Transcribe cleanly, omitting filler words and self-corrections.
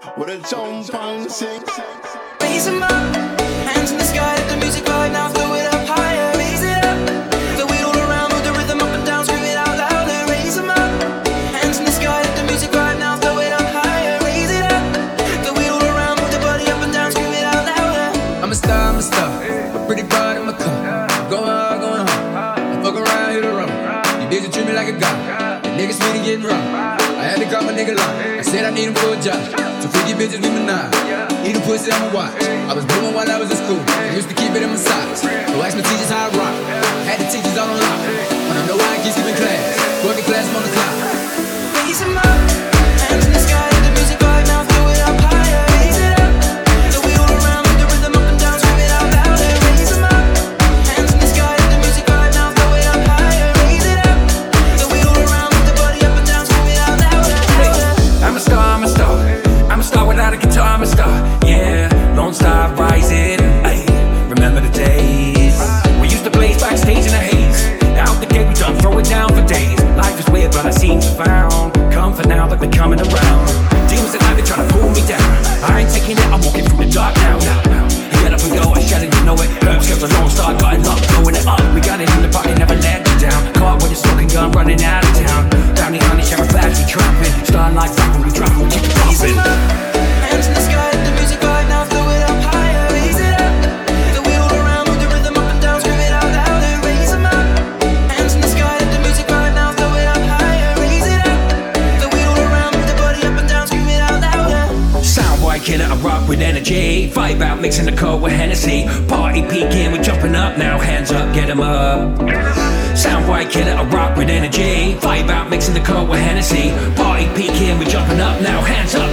with a jump and sing. Raise 'em up, hands in the sky, let the music vibe now, throw it up higher, raise it up. Throw it all around, move the rhythm up and down, scream it out louder. Raise 'em up, hands in the sky, let the music vibe now, throw it up higher, raise it up. Throw it all around, move the body up and down, scream it out louder. I'm a star, a pretty bride in my car. Going hard, going hard. I fuck around, hit a run. You bitches treat me like a god. The niggas really getting rough. I had to call my nigga lock. I said I need him for a job. So freaky bitches we menage. Eat a pussy on my watch. I was blooming while I was in school. I used to keep it in my socks. So ask my teachers how I rock. Had the teachers all on lock. I don't know why I keep skipping class. Working class, I'm on the clock. Raise 'em up, hands in the sky, let the music vibe now, throw it up higher, raise it up. Throw it all around, move the rhythm up and down, scream it out louder. Raise 'em up, hands in the sky, let the music vibe now, throw it up higher, raise it up. Throw it all around, move the body up and down, scream it out louder. I'm a star, I'm a star. I'm a star without a guitar, I'm a star. Yeah, Lone Star rising. Ay, remember the days we used to blaze backstage in the haze. Out the gate we done throw it down for days. Life is weird but I seem to found comfort now that we're coming around. Demons at night they're trying to pull me down. I ain't taking it, I'm walking through the dark now. Get up and go, I shout it, you know it. Herbs kept the Lone Star, got it locked, blowing it up. We got it in the pocket, never let it down. Caught with a smoking gun, running out of town. Bounty honey, sheriff flash, we trapping. Starlight rock when we dropping, we keep it popping. Hands in the sky, let the music vibe now, throw it up higher, raise it up. Throw it all around, move the rhythm up and down, scream it out louder. Raise 'em up, hands in the sky, let the music vibe now, throw it up higher, raise it up. Throw it all around, move the body up and down, scream it out louder. Soundboy killer, I rock with energy. Vibe out, mixing the code with Hennessy. Party peaking, we're jumping up now. Hands up, get 'em up. Soundboy killer, I rock with energy. Vibe out, mixing the code with Hennessy. Party peaking, we're jumping up now. Hands up.